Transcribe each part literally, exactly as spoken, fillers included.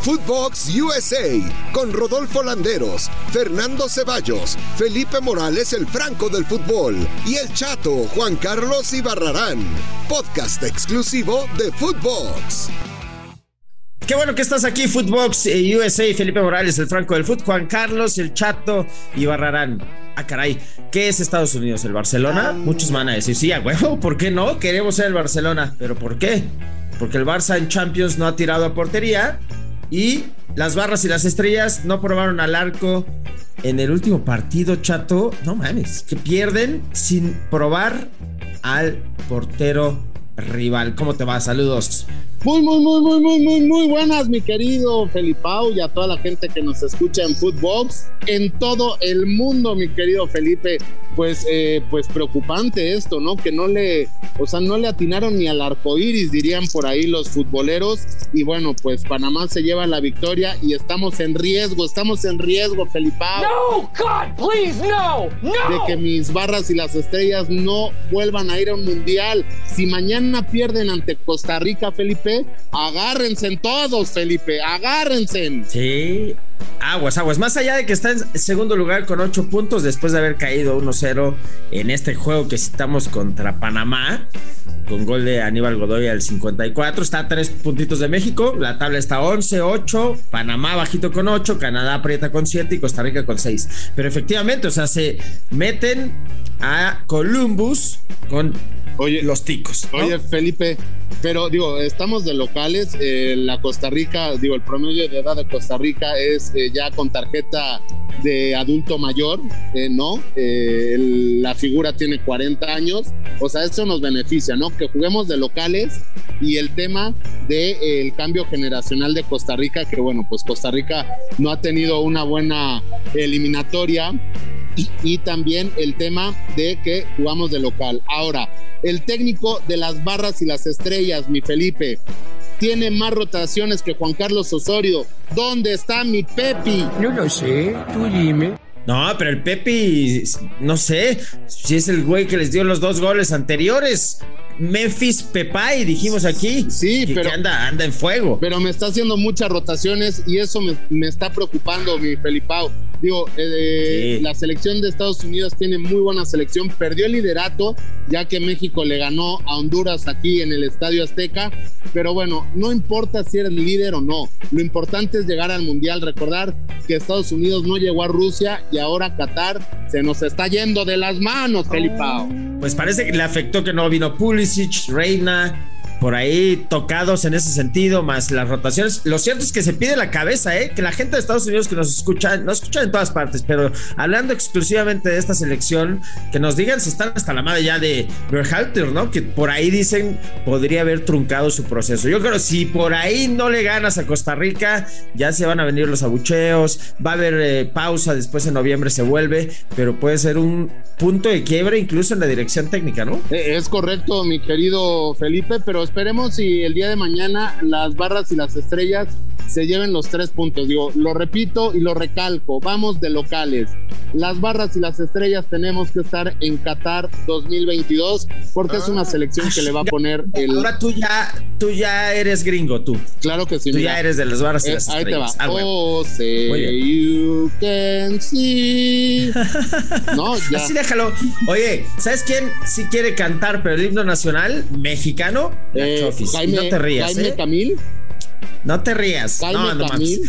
Footbox U S A con Rodolfo Landeros, Fernando Ceballos, Felipe Morales, el Franco del fútbol, y el Chato Juan Carlos Ibarrarán. Podcast exclusivo de Footbox. Qué bueno que estás aquí, Footbox U S A, Felipe Morales, el Franco del fútbol, Juan Carlos, el Chato Ibarrarán. Ah, caray, ¿qué es Estados Unidos? ¿El Barcelona? Muchos van a decir, sí, a huevo, ¿por qué no? Queremos ser el Barcelona, ¿pero por qué? Porque el Barça en Champions no ha tirado a portería y las barras y las estrellas no probaron al arco en el último partido, Chato. No mames, que pierden sin probar al portero rival. ¿Cómo te va? Saludos. Muy, muy, muy, muy, muy, muy, muy buenas, mi querido Felipao, y a toda la gente que nos escucha en Footbox, en todo el mundo, mi querido Felipe. Pues, eh, pues preocupante esto, ¿no? Que no le, o sea, no le atinaron ni al arco iris, dirían por ahí los futboleros. Y bueno, pues Panamá se lleva la victoria y estamos en riesgo, estamos en riesgo, Felipao. No, God, please, no, no. De que mis barras y las estrellas no vuelvan a ir a un mundial. Si mañana pierden ante Costa Rica, Felipe, agárrense todos, Felipe, agárrense. Sí, aguas, aguas. Más allá de que está en segundo lugar con ocho puntos después de haber caído uno cero en este juego que citamos contra Panamá, con gol de Aníbal Godoy al cincuenta y cuatro, está a tres puntitos de México, la tabla está once, ocho, Panamá bajito con ocho, Canadá aprieta con siete y Costa Rica con seis. Pero efectivamente, o sea, se meten a Columbus con Oye, los ticos, ¿no? Oye, Felipe, pero digo, estamos de locales, eh, la Costa Rica, digo, el promedio de edad de Costa Rica es eh, ya con tarjeta de adulto mayor, eh, ¿no? Eh, el, la figura tiene cuarenta años, o sea, eso nos beneficia, ¿no? Que juguemos de locales y el tema del de, eh, cambio generacional de Costa Rica, que bueno, pues Costa Rica no ha tenido una buena eliminatoria. Y, y también el tema de que jugamos de local. Ahora, el técnico de las barras y las estrellas, mi Felipe, tiene más rotaciones que Juan Carlos Osorio. ¿Dónde está mi Pepi? No lo sé, tú dime. No, pero el Pepi, no sé, si es el güey que les dio los dos goles anteriores. Memphis Depay, dijimos aquí. Sí, que, pero que anda, anda en fuego. Pero me está haciendo muchas rotaciones y eso me, me está preocupando, mi Felipao. Digo, eh, sí. La selección de Estados Unidos tiene muy buena selección, perdió el liderato ya que México le ganó a Honduras aquí en el Estadio Azteca, pero bueno, no importa si eres líder o no, lo importante es llegar al Mundial. Recordar que Estados Unidos no llegó a Rusia y ahora Qatar se nos está yendo de las manos, Felipao. Pues parece que le afectó que no vino Pulisic, Reina, por ahí tocados en ese sentido, más las rotaciones. Lo cierto es que se pide la cabeza, ¿eh? Que la gente de Estados Unidos que nos escucha, nos escucha en todas partes, pero hablando exclusivamente de esta selección, que nos digan si están hasta la madre ya de Berhalter, ¿no? Que por ahí dicen podría haber truncado su proceso. Yo creo que si por ahí no le ganas a Costa Rica, ya se van a venir los abucheos, va a haber eh, pausa, después en noviembre se vuelve, pero puede ser un punto de quiebre incluso en la dirección técnica, ¿no? Es correcto, mi querido Felipe, pero esperemos si el día de mañana las barras y las estrellas se lleven los tres puntos. Digo, lo repito y lo recalco, vamos de locales. Las barras y las estrellas tenemos que estar en Qatar dos mil veintidós porque ah, es una selección que le va a poner el... Ahora tú ya, tú ya eres gringo, tú. Claro que sí. Tú mira. ya eres de las barras y eh, las ahí estrellas. Ahí te va. Ah, bueno. Oh, say you can see. No, ya. Así déjalo. Oye, ¿sabes quién sí quiere cantar pero el himno nacional mexicano? La eh, Chofis. Jaime, no te rías, Jaime ¿eh? Camil. No te rías. Jaime no, no Camil.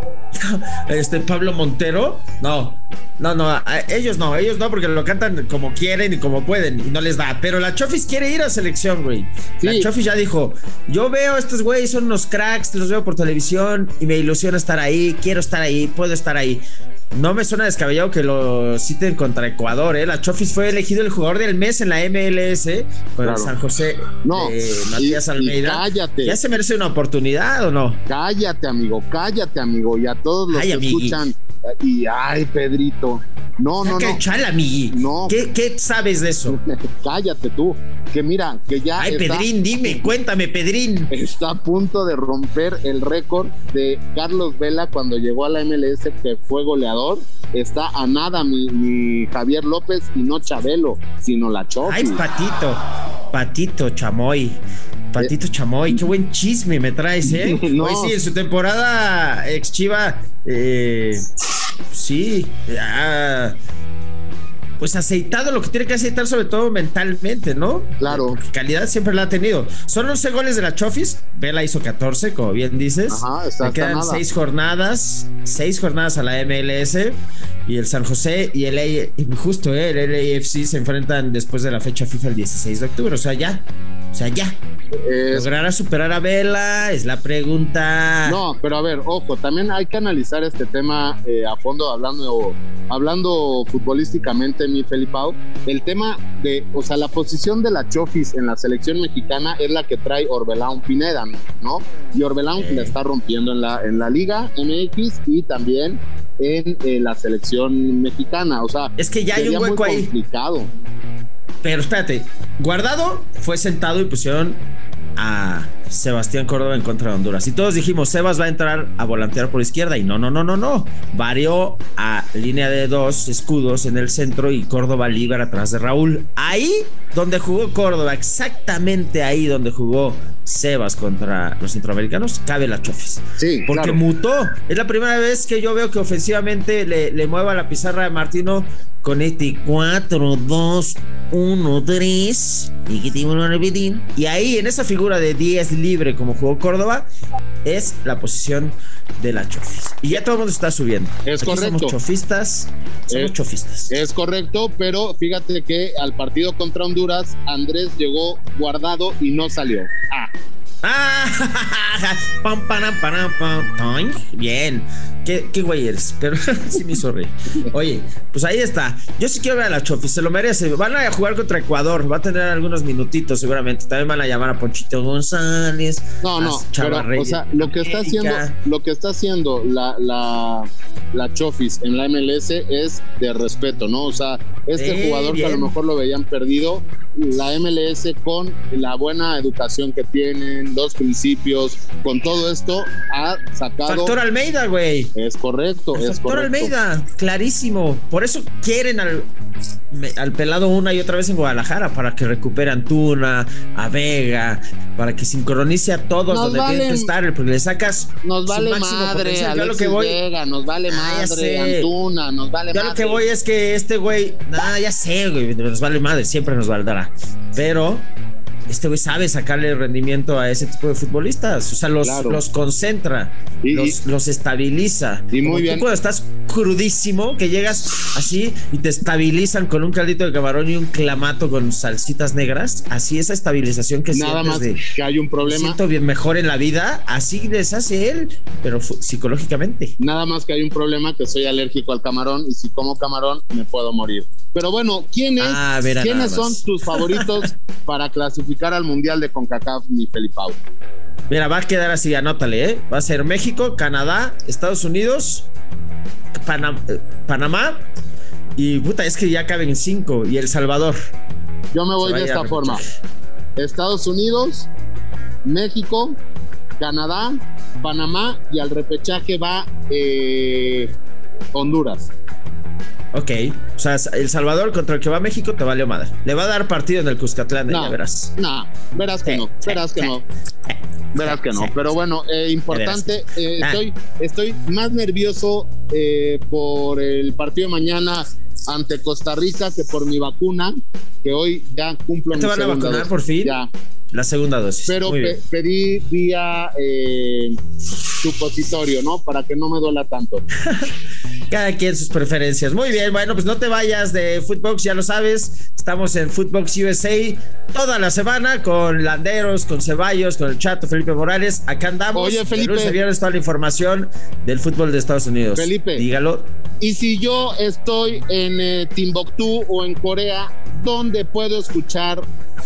Este Pablo Montero, no, no, no, a ellos no, ellos no, porque lo cantan como quieren y como pueden y no les da. Pero la Chofis quiere ir a selección, güey. Sí. La Chofis ya dijo: yo veo a estos güeyes, son unos cracks, los veo por televisión y me ilusiona estar ahí, quiero estar ahí, puedo estar ahí. No me suena descabellado que lo citen contra Ecuador, ¿eh? La Chofis fue elegido el jugador del mes en la M L S con claro. San José no, de Matías y, Almeida. Y cállate. ¿Ya se merece una oportunidad o no? Cállate, amigo, cállate, amigo. Y a todos los ay, que amigui. escuchan. Y ay, Pedrito. No, no, no. Chala, amigui. No. ¿Qué, ¿Qué sabes de eso? Cállate tú. Que mira, que ya. Ay, está, Pedrín, dime, cuéntame, Pedrín. Está a punto de romper el récord de Carlos Vela cuando llegó a la M L S, que fue goleador. Está a nada mi, mi Javier López y no Chabelo, sino la Chofis. Ay, Patito, Patito Chamoy. Patito Chamoy, qué buen chisme me traes, ¿eh? No. Hoy sí, en su temporada ex Chiva, eh, sí, ya, pues aceitado lo que tiene que aceitar, sobre todo mentalmente, ¿no? Claro. Porque calidad siempre la ha tenido. Son once goles de la Chofis, Vela hizo catorce, como bien dices. Ajá, está, Le quedan está seis jornadas, seis jornadas a la M L S, y el San José y el A, justo, ¿eh? el L A F C se enfrentan después de la fecha FIFA el dieciséis de octubre, o sea, ya, o sea, ya. Es... ¿Logrará superar a Vela? Es la pregunta. No, pero a ver, ojo, también hay que analizar este tema eh, a fondo, hablando, hablando futbolísticamente, mi Felipao. El tema de, o sea, la posición de la Chofis en la selección mexicana es la que trae Orbelán Pineda, ¿no? Y Orbelán Sí. la está rompiendo en la, en la Liga M X y también en eh, la selección mexicana. O sea, Es que ya hay un sería hueco muy ahí. complicado. Pero espérate, Guardado fue sentado y pusieron a Sebastián Córdoba en contra de Honduras. Y todos dijimos, Sebas va a entrar a volantear por izquierda. Y no, no, no, no, no. Varió a línea de dos escudos en el centro y Córdoba libre atrás de Raúl. Ahí donde jugó Córdoba, exactamente ahí donde jugó Sebas contra los centroamericanos, cabe la Chofis. Sí, Porque claro. mutó. Es la primera vez que yo veo que ofensivamente le, le mueva la pizarra de Martino con este cuatro dos uno tres. Y que te vuelvo a repetir. Y ahí, en esa figura de diez libre como jugó Córdoba, es la posición de la Chofis. Y ya todo el mundo está subiendo. Es Aquí correcto. Somos chofistas. Somos Eh, chofistas. Es correcto, pero fíjate que al partido contra Honduras, Andrés llegó guardado y no salió. Ah, Ah, pam, panam, panam, pam, pam. Bien, qué, qué güey eres, pero sí me hizo reír. Oye, pues ahí está. Yo sí quiero ver a la Chofis, se lo merece. Van a jugar contra Ecuador, va a tener algunos minutitos seguramente. También van a llamar a Ponchito González. no, no, a Chava pero, Reyes o sea, lo que está haciendo, América. lo que está haciendo la, la, la Chofis en la M L S es de respeto, ¿no? O sea, este Sí, jugador que a lo bien. mejor lo veían perdido, la M L S con la buena educación que tienen, los principios, con todo esto ha sacado. Factor Almeida, güey. Es correcto, es Factor correcto. Almeida, clarísimo. Por eso quieren al, me- al pelado una y otra vez en Guadalajara, para que recupere a Antuna, a Vega, para que sincronice a todos Nos donde vale- tienen que estar, porque le sacas Nos su vale máximo madre, potencial. Yo a lo Alexis que voy, Vega, nos vale Ah, ya madre, sé. Antuna, nos vale yo a madre. lo que voy es que este güey, nada, ya sé, güey, nos vale madre, siempre nos valdrá. Pero este güey sabe sacarle rendimiento a ese tipo de futbolistas. O sea, los, Claro. los concentra, Y- los, los estabiliza. Y muy Como bien. Tú cuando estás crudísimo, que llegas así y te estabilizan con un caldito de camarón y un clamato con salsitas negras. Así esa estabilización que Nada sientes más de que hay un me problema. siento bien mejor en la vida, así les hace él, pero fu- psicológicamente. Nada más que hay un problema que soy alérgico al camarón y si como camarón me puedo morir. Pero bueno, ¿quiénes, Ah, mira, ¿quiénes nada son más. tus favoritos para clasificar al Mundial de CONCACAF, mi Felipao? Mira, va a quedar así, anótale, ¿eh? Va a ser México, Canadá, Estados Unidos, Panam- eh, Panamá y puta, es que ya caben cinco y El Salvador. Yo me voy Se va de a ir esta a forma. repechaje. Estados Unidos, México, Canadá, Panamá y al repechaje va eh, Honduras. Ok, o sea, El Salvador contra el que va México te valió madre. Le va a dar partido en el Cuscatlán, No. ya verás. No, verás que Sí, no, sí, verás que sí. no. Verás que no, Sí. pero bueno, eh, importante, eh, Ah. estoy, estoy más nervioso eh, por el partido de mañana ante Costa Rica que por mi vacuna, que hoy ya cumplo ¿Ya mi te van a segunda vacunar dosis. por fin? Ya, La segunda dosis. pero Muy pe- bien. pedí vía eh, supositorio, ¿no? Para que no me duela tanto. Cada quien sus preferencias. Muy bien, bueno, pues no te vayas de Footbox, ya lo sabes. Estamos en Footbox U S A toda la semana con Landeros, con Ceballos, con el Chato, Felipe Morales. Acá andamos. Oye, Felipe. De lunes a viernes toda la información del fútbol de Estados Unidos. Felipe. Dígalo. Y si yo estoy en eh, Timbuktu o en Corea, ¿dónde puedo escuchar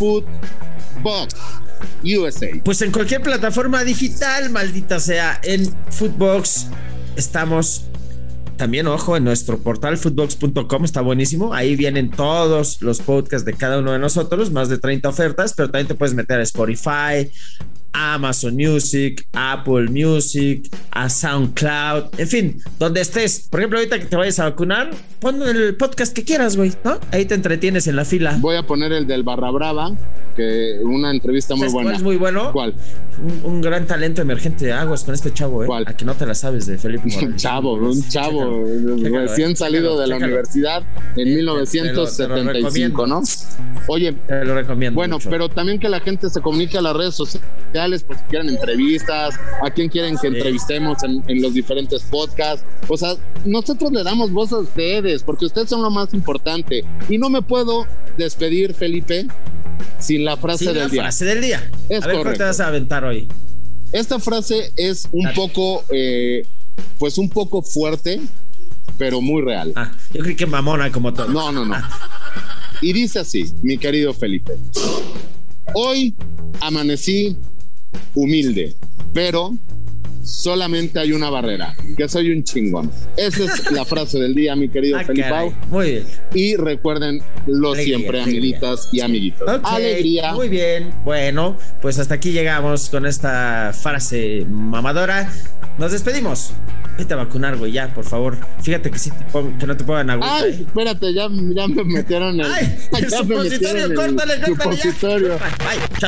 Footbox U S A? Pues en cualquier plataforma digital, maldita sea, en Footbox estamos. También, ojo, en nuestro portal footbox punto com está buenísimo. Ahí vienen todos los podcasts de cada uno de nosotros, más de treinta ofertas, pero también te puedes meter a Spotify, a Amazon Music, a Apple Music, a SoundCloud, en fin, donde estés. Por ejemplo, ahorita que te vayas a vacunar, pon el podcast que quieras, güey, ¿no? Ahí te entretienes en la fila. Voy a poner el del Barra Brava, que una entrevista muy buena. ¿Cuál es muy bueno? ¿Cuál? Un, un gran talento emergente de aguas con este chavo, ¿eh? ¿Cuál? A que no te la sabes, de Felipe Morales. Un chavo, un chavo, Chécalo, chécalo, recién eh, salido chécalo, de la chécalo. universidad en Eh, mil novecientos setenta y cinco, ¿no? Oye, te lo recomiendo. bueno, mucho. pero también que la gente se comunique a las redes sociales, por si quieren entrevistas, a quién quieren que Sí. entrevistemos en, en los diferentes podcasts. O sea, nosotros le damos voz a ustedes, porque ustedes son lo más importante. Y no me puedo despedir, Felipe, sin la frase Sí, del la día. frase del día. Es a ver, ¿cuál correcto. te vas a aventar hoy? Esta frase es un Dale. poco, eh, pues un poco fuerte, pero muy real. Ah, yo creí que mamona como todo. No, no, no. Ah, Y dice así, mi querido Felipe. Hoy amanecí humilde, pero solamente hay una barrera, que soy un chingón. Esa es la frase del día, mi querido ah, Felipao. caray. Muy bien. Y recuerden lo Alegría, siempre, alegría. amiguitas y amiguitos. Ok, Alegría. muy bien. Bueno, pues hasta aquí llegamos con esta frase mamadora. Nos despedimos. Vete a vacunar, güey, ya, por favor. Fíjate que, sí te pon- que no te pongan agüita. Ay, ¿eh? espérate, ya, ya me metieron el, Ay, el ya me metieron supositorio, el córtale, córtale supositorio. ya. Bye, chao.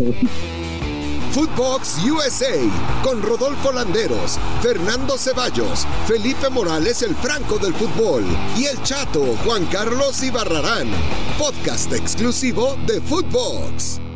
Footbox U S A con Rodolfo Landeros, Fernando Ceballos, Felipe Morales el Franco del fútbol y el Chato Juan Carlos Ibarrarán. Podcast exclusivo de Footbox.